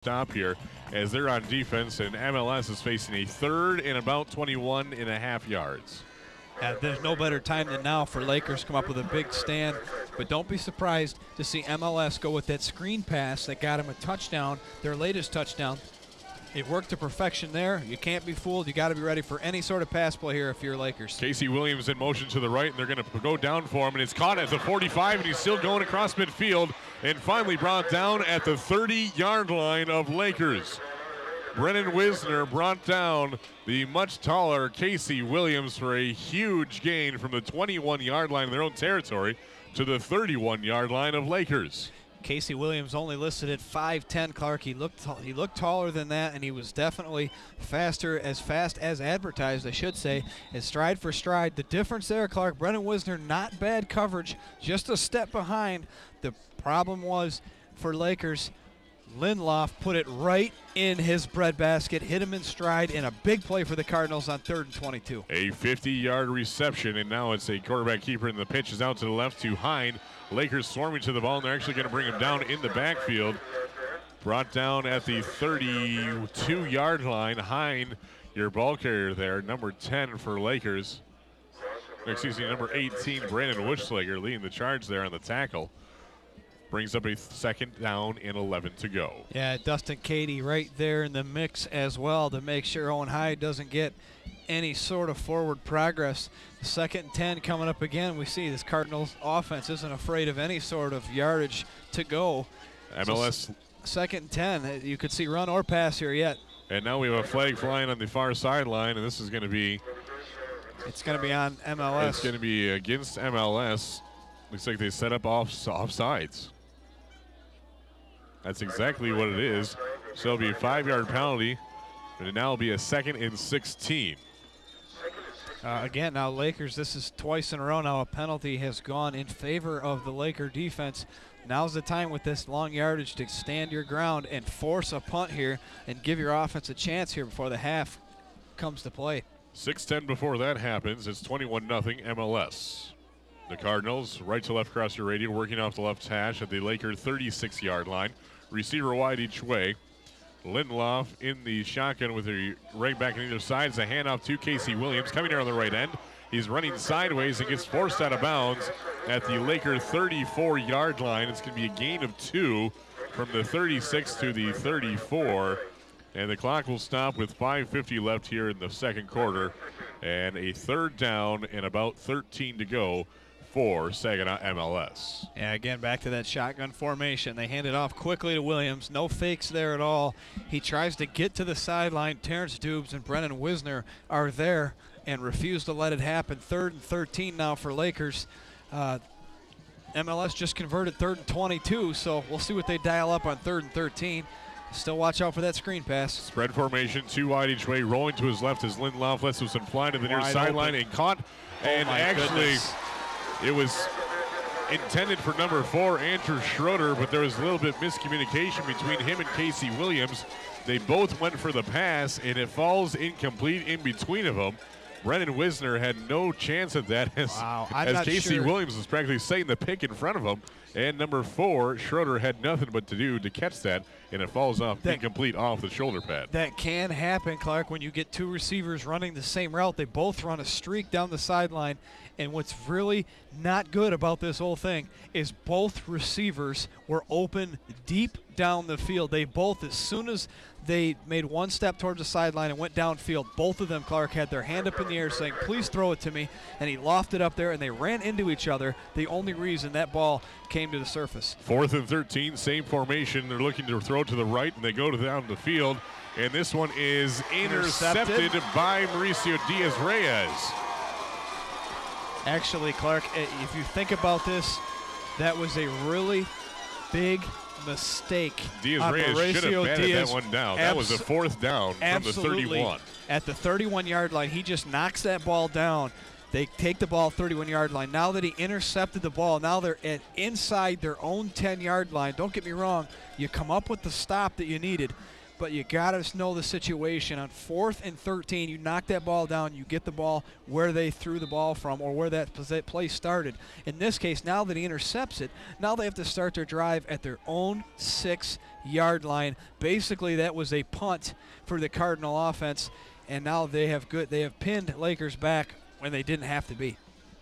stop here as they're on defense, and MLS is facing a third and about 21.5 yards. There's no better time than now for Lakers to come up with a big stand, but don't be surprised to see MLS go with that screen pass that got him a touchdown, their latest touchdown. It worked to perfection there. You can't be fooled. You got to be ready for any sort of pass play here if you're Lakers. Casey Williams in motion to the right, and they're going to go down for him, and it's caught at the 45, and he's still going across midfield, and finally brought down at the 30-yard line of Lakers. Brennan Wisner brought down the much taller Casey Williams for a huge gain from the 21-yard line in their own territory to the 31-yard line of Lakers. Casey Williams only listed at 5'10", Clark. He looked taller than that, and he was definitely fast as advertised, I should say, as stride for stride. The difference there, Clark, Brennan Wisner, not bad coverage, just a step behind. The problem was for Lakers, Lindelof put it right in his breadbasket, hit him in stride, and a big play for the Cardinals on 3rd and 22. A 50-yard reception, and now it's a quarterback keeper, and the pitch is out to the left to Hine. Lakers swarming to the ball, and they're actually going to bring him down in the backfield. Brought down at the 32-yard line. Hine, your ball carrier there, number 10 for Lakers. Excuse me, number 18, Brandon Wuschlager leading the charge there on the tackle. Brings up a second down and 11 to go. Yeah, Dustin Cady right there in the mix as well to make sure Owen Hyde doesn't get any sort of forward progress. 2nd and 10 coming up again. We see this Cardinals offense isn't afraid of any sort of yardage to go. MLS. So 2nd and 10. You could see run or pass here yet. And now we have a flag flying on the far sideline, and this is going to be. It's going to be on MLS. It's going to be against MLS. Looks like they set up offsides. That's exactly what it is. So it'll be a 5-yard penalty, and it now will be a 2nd and 16. Again, now Lakers, this is twice in a row now a penalty has gone in favor of the Laker defense. Now's the time with this long yardage to stand your ground and force a punt here and give your offense a chance here before the half comes to play. 6:10 before that happens. It's 21-0 MLS. The Cardinals, right to left across your radio, working off the left hash at the Laker 36-yard line. Receiver wide each way. Lindelof in the shotgun with a right back on either side. It's a handoff to Casey Williams coming here on the right end. He's running sideways and gets forced out of bounds at the Laker 34-yard line. It's going to be a gain of 2 from the 36 to the 34. And the clock will stop with 5:50 left here in the second quarter. And a 3rd down and about 13 to go for Saginaw MLS. Yeah, again, back to that shotgun formation. They hand it off quickly to Williams. No fakes there at all. He tries to get to the sideline. Terrence Dubes and Brennan Wisner are there and refuse to let it happen. 3rd and 13 now for Lakers. MLS just converted 3rd and 22, so we'll see what they dial up on 3rd and 13. Still watch out for that screen pass. Spread formation, 2 wide each way. Rolling to his left as Lindelof lets this one fly to the near sideline and caught. And actually, it was intended for number 4, Andrew Schroeder, but there was a little bit miscommunication between him and Casey Williams. They both went for the pass, and it falls incomplete in between of them. Brennan Wisner had no chance at that as Casey Williams was practically setting the pick in front of him. And number 4, Schroeder, had nothing but to do to catch that, and it falls off incomplete off the shoulder pad. That can happen, Clark, when you get 2 receivers running the same route. They both run a streak down the sideline, and what's really not good about this whole thing is both receivers were open deep down the field. They both, as soon as they made one step towards the sideline and went downfield, both of them, Clark, had their hand up in the air saying, please throw it to me, and he lofted up there, and they ran into each other. The only reason that ball came to the surface. 4th and 13, same formation. They're looking to throw to the right, and they go down the field, and this one is intercepted by Mauricio Diaz-Reyes. Actually, Clark, if you think about this, that was a really big mistake. Diaz-Reyes should have batted that one down. That was a 4th down from the 31. At the 31-yard line, he just knocks that ball down. They take the ball 31-yard line. Now that he intercepted the ball, now they're inside their own 10-yard line. Don't get me wrong. You come up with the stop that you needed, but you got to know the situation. On 4th and 13, you knock that ball down, you get the ball where they threw the ball from or where that play started. In this case, now that he intercepts it, now they have to start their drive at their own 6 yard line. Basically, that was a punt for the Cardinal offense, and now they have pinned Lakers back when they didn't have to be.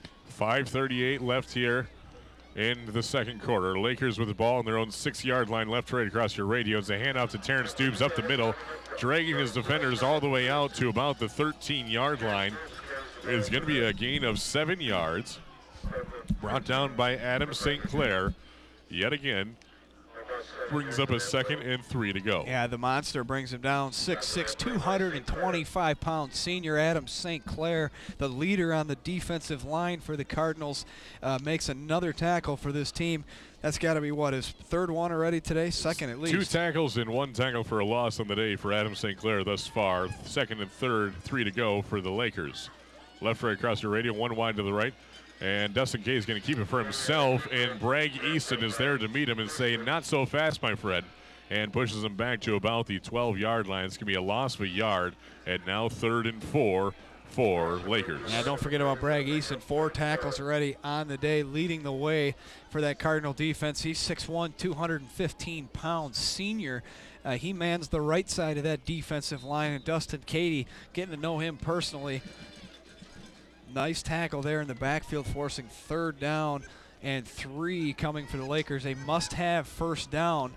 5:38 left here in the second quarter. Lakers with the ball on their own 6-yard line, left to right across your radio. It's a handoff to Terrence Dubes up the middle, dragging his defenders all the way out to about the 13-yard line. It's going to be a gain of 7 yards. Brought down by Adam St. Clair. Yet again, brings up a 2nd and 3 to go. Yeah, the monster brings him down. 6'6", 225-pound senior Adam St. Clair, the leader on the defensive line for the Cardinals, makes another tackle for this team. That's got to be, what, his third one already today? Second at least. 2 tackles and 1 tackle for a loss on the day for Adam St. Clair thus far. 2nd and 3rd, 3 to go for the Lakers. Left right across your radio, 1 wide to the right. And Dustin Kay is going to keep it for himself, and Bragg Easton is there to meet him and say, not so fast, my friend, and pushes him back to about the 12-yard line. It's going to be a loss of a yard, and now 3rd and 4 for Lakers. Yeah, don't forget about Bragg Easton. 4 tackles already on the day, leading the way for that Cardinal defense. He's 6'1", 215-pound senior. He mans the right side of that defensive line, and Dustin Cady, getting to know him personally. Nice tackle there in the backfield, forcing 3rd down and 3 coming for the Lakers. A must-have first down.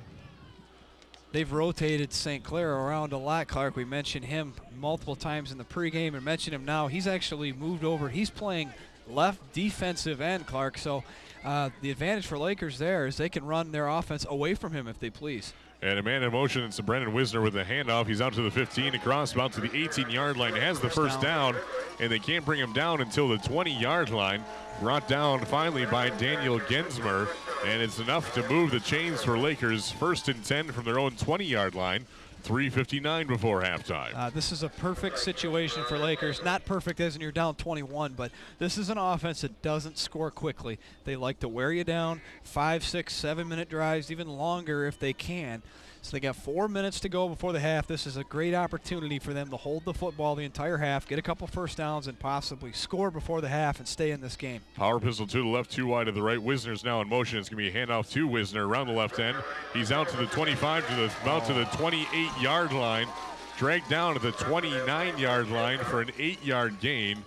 They've rotated St. Clair around a lot, Clark. We mentioned him multiple times in the pregame and mentioned him now. He's actually moved over. He's playing left defensive end, Clark. So the advantage for Lakers there is they can run their offense away from him if they please. And a man in motion, it's Brendan Wisner with the handoff. He's out to the 15, across about to the 18-yard line. Has the first down, and they can't bring him down until the 20-yard line. Brought down finally by Daniel Gensmer, and it's enough to move the chains for Lakers. 1st and 10 from their own 20-yard line. 3:59 before halftime. This is a perfect situation for Lakers. Not perfect as in you're down 21, but this is an offense that doesn't score quickly. They like to wear you down, 5, 6, 7-minute drives, even longer if they can. So they got 4 minutes to go before the half. This is a great opportunity for them to hold the football the entire half, get a couple first downs, and possibly score before the half and stay in this game. Power pistol to the left, 2 wide to the right. Wisner's now in motion. It's going to be a handoff to Wisner around the left end. He's out to the 25, to the 28-yard line. Dragged down to the 29-yard line for an 8-yard gain.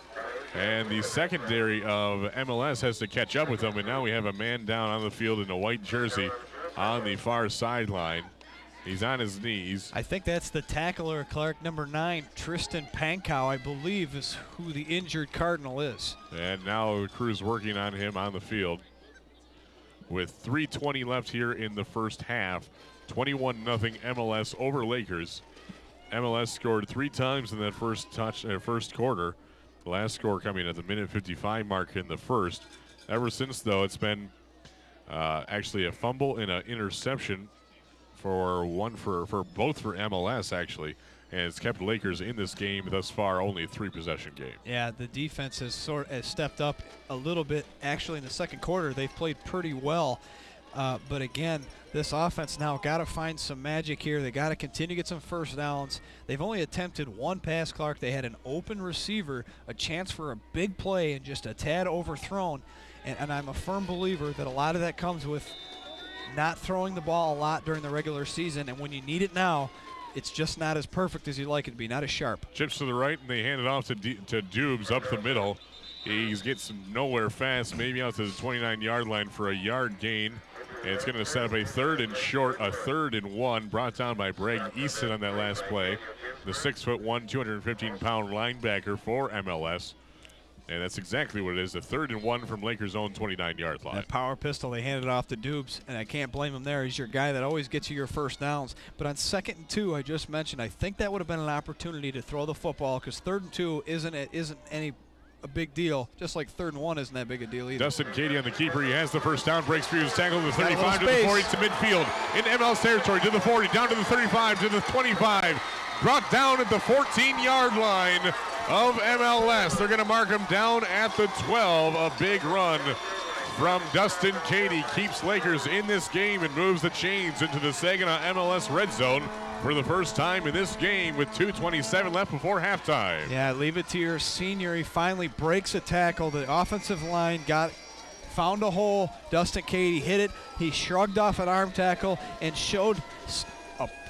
And the secondary of MLS has to catch up with them, and now we have a man down on the field in a white jersey on the far sideline. He's on his knees. I think that's the tackler, Clark, number 9, Tristan Pankow, I believe, is who the injured Cardinal is. And now the crew's working on him on the field. With 3:20 left here in the first half, 21-0 MLS over Lakers. MLS scored 3 times in that first quarter. The last score coming at the minute 55 mark in the first. Ever since, though, it's been actually a fumble and an interception for both for MLS, actually, and it's kept Lakers in this game thus far, only a 3-possession game. Yeah, the defense has stepped up a little bit. Actually, in the second quarter, they've played pretty well. But again, this offense now got to find some magic here. They got to continue to get some first downs. They've only attempted 1 pass, Clark. They had an open receiver, a chance for a big play, and just a tad overthrown. And I'm a firm believer that a lot of that comes with not throwing the ball a lot during the regular season. And when you need it now, it's just not as perfect as you'd like it to be, not as sharp. Chips to the right, and they hand it off to Dubes up the middle. He gets nowhere fast, maybe out to the 29-yard line for a yard gain. And it's going to set up a 3rd and short, a 3rd and 1, brought down by Bragg Easton on that last play. The 6'1", 215-pound linebacker for MLS. And that's exactly what it is, a 3rd and 1 from Lakers' own 29-yard line. That power pistol, they handed off to Dubes, and I can't blame him there. He's your guy that always gets you your first downs. But on 2nd and 2, I just mentioned, I think that would have been an opportunity to throw the football, because 3rd and 2 isn't a big deal, just like 3rd and 1 isn't that big a deal either. Dustin Cady on the keeper. He has the first down, breaks through his tackle to the 35, to the 40, to midfield, in MLS territory, to the 40, down to the 35, to the 25. Brought down at the 14-yard line of MLS. They're going to mark him down at the 12. A big run from Dustin Cady keeps Lakers in this game and moves the chains into the Saginaw MLS red zone for the first time in this game with 2:27 left before halftime. Yeah, leave it to your senior. He finally breaks a tackle. The offensive line got found a hole. Dustin Cady hit it. He shrugged off an arm tackle and showed a